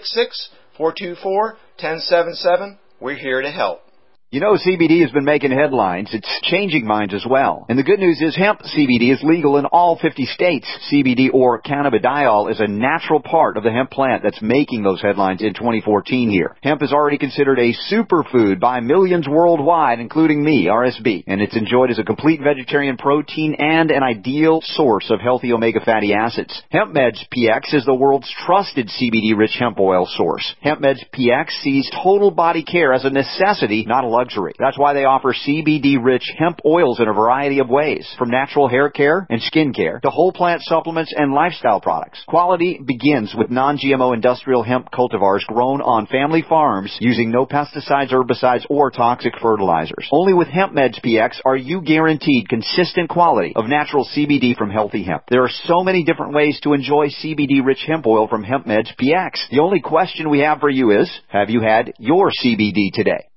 866-424-1077. We're here to help. CBD has been making headlines. It's changing minds as well. And the good news is hemp CBD is legal in all 50 states. CBD, or cannabidiol, is a natural part of the hemp plant that's making those headlines in 2014 here. Hemp is already considered a superfood by millions worldwide, including me, RSB. And it's enjoyed as a complete vegetarian protein and an ideal source of healthy omega fatty acids. HempMeds PX is the world's trusted CBD-rich hemp oil source. HempMeds PX sees total body care as a necessity, not a luxury. That's why they offer CBD-rich hemp oils in a variety of ways, from natural hair care and skin care to whole plant supplements and lifestyle products. Quality begins with non-GMO industrial hemp cultivars grown on family farms using no pesticides, herbicides, or toxic fertilizers. Only with HempMeds PX are you guaranteed consistent quality of natural CBD from healthy hemp. There are so many different ways to enjoy CBD-rich hemp oil from HempMeds PX. The only question we have for you is, have you had your CBD today?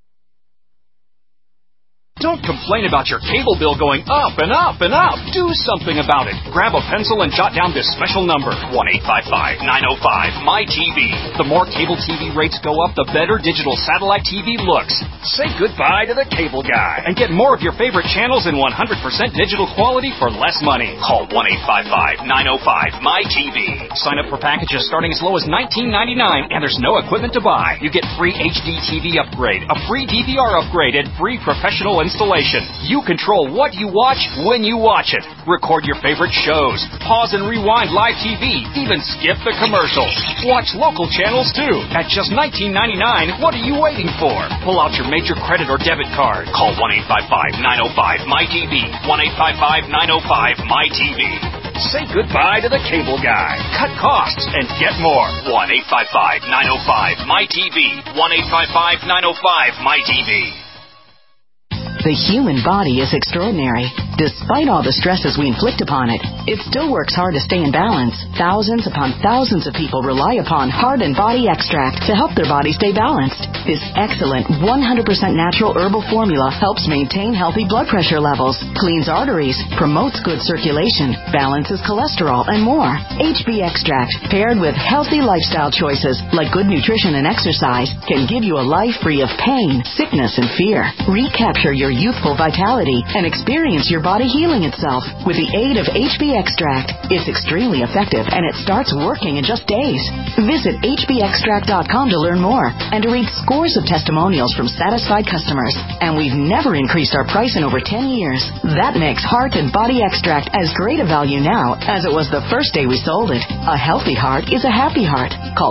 Don't complain about your cable bill going up and up and up. Do something about it. Grab a pencil and jot down this special number, 1-855-905-MY-TV. The more cable TV rates go up, the better digital satellite TV looks. Say goodbye to the cable guy and get more of your favorite channels in 100% digital quality for less money. Call 1-855-905-MY-TV. Sign up for packages starting as low as $19.99, and there's no equipment to buy. You get free HD TV upgrade, a free DVR upgrade, and free professional installation. You control what you watch when you watch it. Record your favorite shows. Pause and rewind live TV. Even skip the commercials. Watch local channels too. At just $19.99, what are you waiting for? Pull out your major credit or debit card. Call 1-855-905-MyTV. 1-855-905-MyTV. Say goodbye to the cable guy. Cut costs and get more. 1-855-905-MyTV. 1-855-905-MyTV. The human body is extraordinary. Despite all the stresses we inflict upon it, it still works hard to stay in balance. Thousands upon thousands of people rely upon Heart and Body Extract to help their body stay balanced. This excellent 100% natural herbal formula helps maintain healthy blood pressure levels, cleans arteries, promotes good circulation, balances cholesterol, and more. HB Extract, paired with healthy lifestyle choices like good nutrition and exercise, can give you a life free of pain, sickness, and fear. Recapture your youthful vitality and experience your body healing itself with the aid of HB Extract. It's extremely effective and it starts working in just days. Visit hbextract.com to learn more and to read scores of testimonials from satisfied customers. And we've never increased our price in over 10 years. That makes Heart and Body Extract as great a value now as it was the first day we sold it. A healthy heart is a happy heart. Call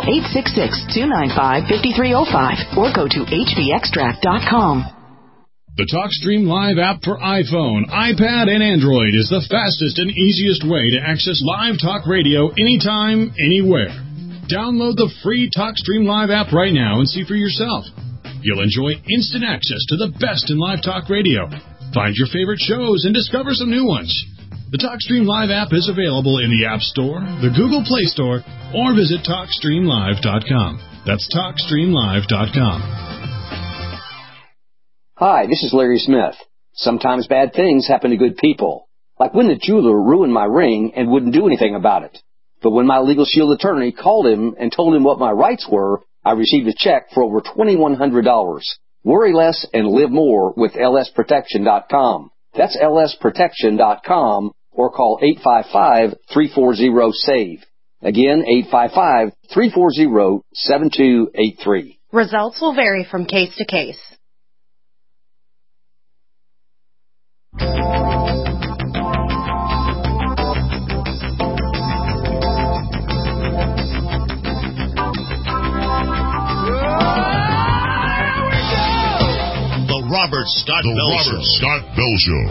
866-295-5305 or go to hbextract.com. The TalkStream Live app for iPhone, iPad, and Android is the fastest and easiest way to access live talk radio anytime, anywhere. Download the free TalkStream Live app right now and see for yourself. You'll enjoy instant access to the best in live talk radio. Find your favorite shows and discover some new ones. The TalkStream Live app is available in the App Store, the Google Play Store, or visit TalkStreamLive.com. That's TalkStreamLive.com. Hi, this is Larry Smith. Sometimes bad things happen to good people. Like when the jeweler ruined my ring and wouldn't do anything about it. But when my Legal Shield attorney called him and told him what my rights were, I received a check for over $2,100. Worry less and live more with lsprotection.com. That's lsprotection.com or call 855-340-SAVE. Again, 855-340-7283. Results will vary from case to case. Robert Scott Bell Show.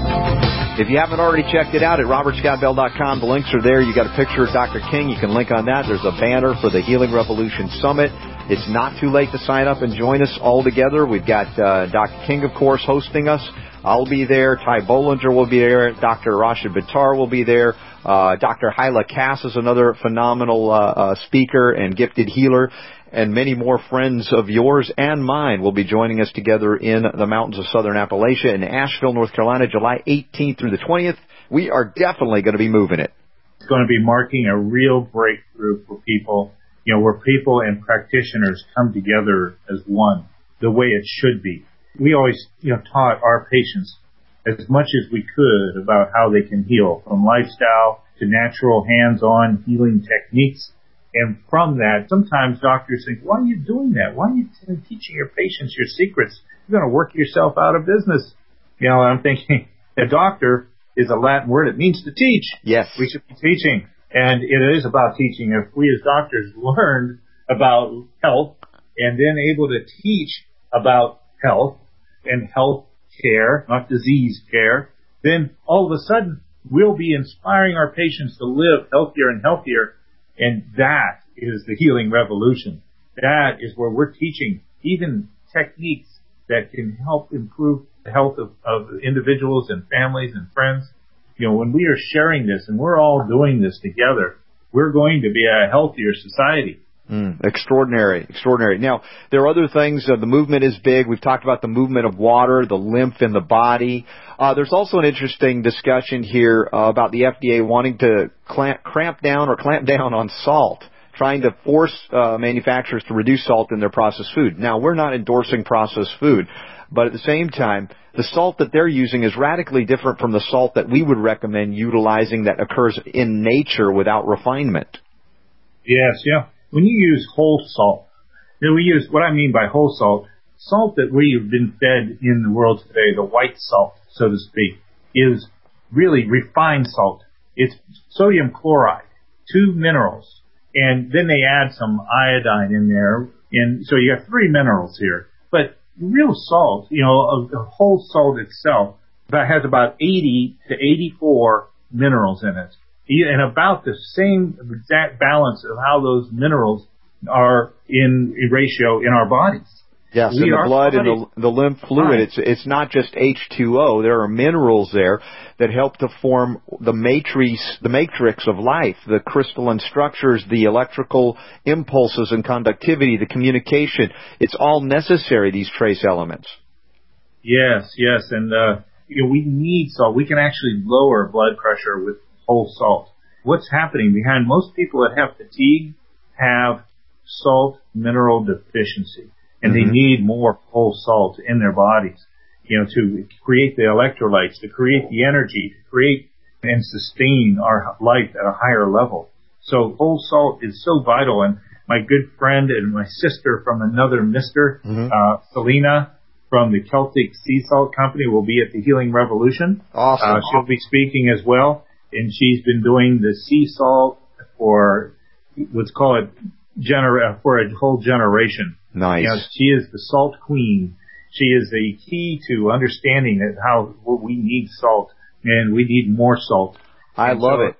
If you haven't already checked it out at robertscottbell.com, the links are there. You got a picture of Dr. King. You can link on that. There's a banner for the Healing Revolution Summit. It's not too late to sign up and join us all together. We've got Dr. King, of course, hosting us. I'll be there. Ty Bollinger will be there. Dr. Rashid Bittar will be there. Dr. Hyla Cass is another phenomenal speaker and gifted healer. And many more friends of yours and mine will be joining us together in the mountains of southern Appalachia in Asheville, North Carolina, July 18th through the 20th. We are definitely going to be moving it. It's going to be marking a real breakthrough for people, where people and practitioners come together as one, the way it should be. We always, taught our patients as much as we could about how they can heal, from lifestyle to natural hands-on healing techniques. And from that, sometimes doctors think, why are you doing that? Why are you teaching your patients your secrets? You're going to work yourself out of business. I'm thinking a doctor is a Latin word. It means to teach. Yes. We should be teaching. And it is about teaching. If we as doctors learned about health and then able to teach about health and health care, not disease care, then all of a sudden we'll be inspiring our patients to live healthier and healthier. And that is the healing revolution. That is where we're teaching even techniques that can help improve the health of individuals and families and friends. When we are sharing this and we're all doing this together, we're going to be a healthier society. Extraordinary. Now, there are other things. The movement is big. We've talked about the movement of water, the lymph in the body. There's also an interesting discussion here about the FDA wanting to clamp down on salt, trying to force manufacturers to reduce salt in their processed food. Now, we're not endorsing processed food, but at the same time, the salt that they're using is radically different from the salt that we would recommend utilizing that occurs in nature without refinement. Yes, yeah. When you use whole salt, what I mean by whole salt, salt that we've been fed in the world today, the white salt, so to speak, is really refined salt. It's sodium chloride, 2 minerals, and then they add some iodine in there, and so you have 3 minerals here. But real salt, a whole salt itself, that has about 80 to 84 minerals in it, and about the same exact balance of how those minerals are in ratio in our bodies. Yes, in the blood and the lymph fluid. It's not just H2O. There are minerals there that help to form the matrix of life, the crystalline structures, the electrical impulses and conductivity, the communication. It's all necessary, these trace elements. Yes, and we need salt. We can actually lower blood pressure with whole salt. What's happening behind most people that have fatigue have salt mineral deficiency. And they need more whole salt in their bodies, to create the electrolytes, to create the energy, to create and sustain our life at a higher level. So whole salt is so vital. And my good friend and my sister from another mister, Selena from the Celtic Sea Salt Company, will be at the Healing Revolution. Awesome. She'll be speaking as well. And she's been doing the sea salt for, let's call it, for a whole generation. Nice. She is the salt queen. She is the key to understanding that how we need salt, and we need more salt. I love it.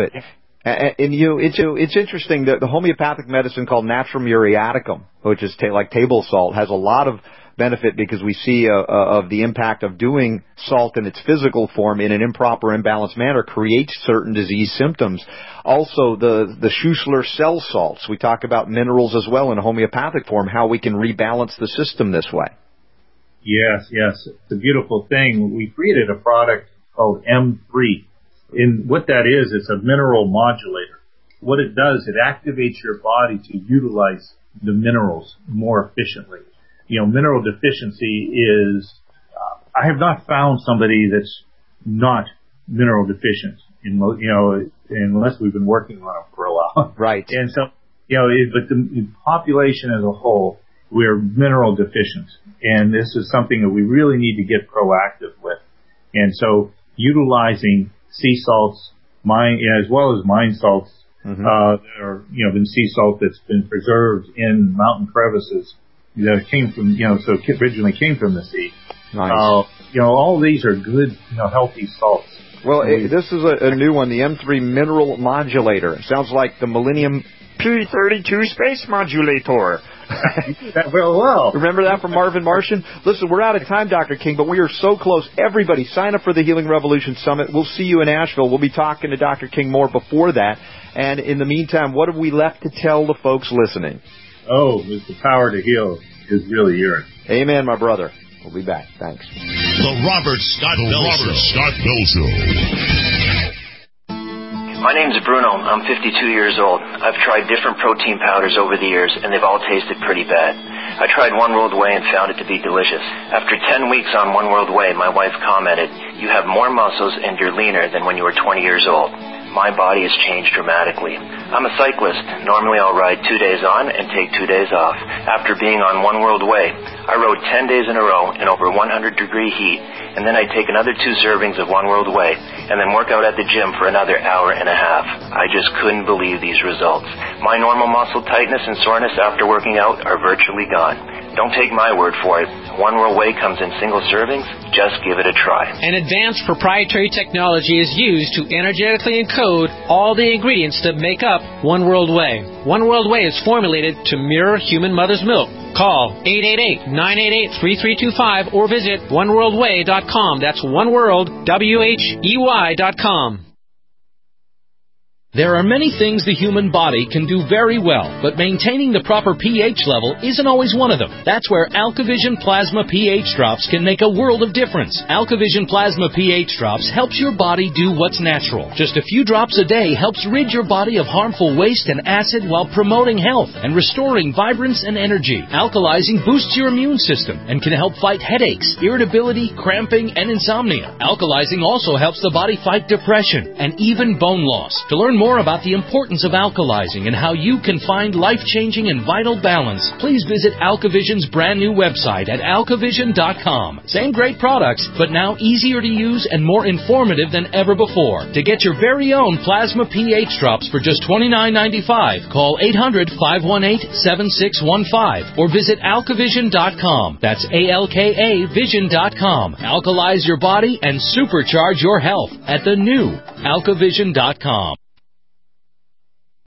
And it's interesting that the homeopathic medicine called Natrum muriaticum, which is like table salt, has a lot of benefit because we see of the impact of doing salt in its physical form in an improper, imbalanced manner creates certain disease symptoms. Also, the Schussler cell salts. We talk about minerals as well in a homeopathic form, how we can rebalance the system this way. Yes. It's a beautiful thing. We created a product called M3. And what that is, it's a mineral modulator. What it does, it activates your body to utilize the minerals more efficiently. Mineral deficiency is, I have not found somebody that's not mineral deficient, unless we've been working on it for a while. Right. And so, but the population as a whole, we're mineral deficient. And this is something that we really need to get proactive with. And so, utilizing sea salts, as well as mine salts, that are, been sea salt that's been preserved in mountain crevices, that came from, so it originally came from the sea. Nice. All these are good, healthy salts. Well, this is a new one, the M3 Mineral Modulator. It sounds like the Millennium P-32 Space Modulator. Well. Remember that from Marvin Martian? Listen, we're out of time, Dr. King, but we are so close. Everybody, sign up for the Healing Revolution Summit. We'll see you in Asheville. We'll be talking to Dr. King more before that. And in the meantime, what have we left to tell the folks listening? Oh, the power to heal is really yours. Amen, my brother. We'll be back. Thanks. The Robert Scott Bell Show. My name's Bruno. I'm 52 years old. I've tried different protein powders over the years, and they've all tasted pretty bad. I tried One World Whey and found it to be delicious. After 10 weeks on One World Whey, my wife commented, "You have more muscles and you're leaner than when you were 20 years old." My body has changed dramatically. I'm a cyclist. Normally I'll ride 2 days on and take 2 days off. After being on One World Whey, I rode 10 days in a row in over 100-degree heat, and then I'd take another 2 servings of One World Whey, and then work out at the gym for another hour and a half. I just couldn't believe these results. My normal muscle tightness and soreness after working out are virtually gone. Don't take my word for it. One World Whey comes in single servings. Just give it a try. An advanced proprietary technology is used to energetically encode all the ingredients that make up One World Whey. One World Whey is formulated to mirror human mother's milk. Call 888-988-3325 or visit oneworldwhey.com. That's oneworldwhey.com. There are many things the human body can do very well, but maintaining the proper pH level isn't always one of them. That's where AlkaVision Plasma pH Drops can make a world of difference. AlkaVision Plasma pH Drops helps your body do what's natural. Just a few drops a day helps rid your body of harmful waste and acid while promoting health and restoring vibrance and energy. Alkalizing boosts your immune system and can help fight headaches, irritability, cramping, and insomnia. Alkalizing also helps the body fight depression and even bone loss. To learn more about the importance of alkalizing and how you can find life-changing and vital balance, please visit AlkaVision's brand new website at alkavision.com. Same great products, but now easier to use and more informative than ever before. To get your very own Plasma pH drops for just $29.95, call 800-518-7615 or visit alkavision.com. That's ALKA Vision.com. Alkalize your body and supercharge your health at the new alkavision.com.